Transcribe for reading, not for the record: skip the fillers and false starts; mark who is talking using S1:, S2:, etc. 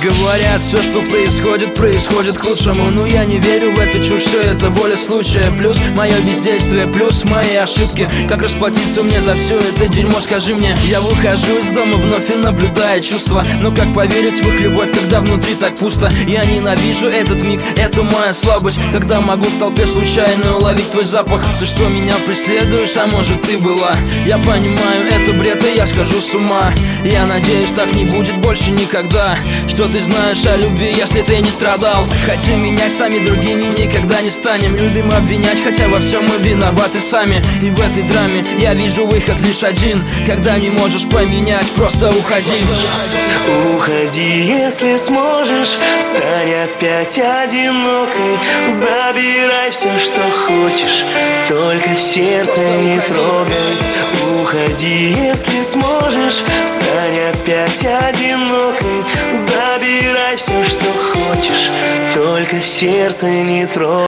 S1: Говорят, все, что происходит, происходит к лучшему. Но я не верю в эту чушь, все это воля случая. Плюс мое бездействие, плюс мои ошибки. Как расплатиться мне за все это дерьмо, скажи мне. Я выхожу из дома вновь и наблюдаю чувства. Но как поверить в их любовь, когда внутри так пусто? Я ненавижу этот миг, это моя слабость. Когда могу в толпе случайно уловить твой запах. Ты что, меня преследуешь, а может ты была? Я понимаю, это бред, и я схожу с ума. Я надеюсь, так не будет больше никогда. Что ты знаешь о любви, если ты не страдал? Хотим менять, сами другими никогда не станем. Любим обвинять, хотя во всем мы виноваты сами. И в этой драме я вижу выход лишь один. Когда не можешь поменять, просто уходи.
S2: Уходи, если сможешь. Стань опять одинокой. Забирай все, что хочешь, только сердце не трогай. Уходи, если сможешь. Стань опять одинокой. Забирай все, что хочешь, только сердце не трогай.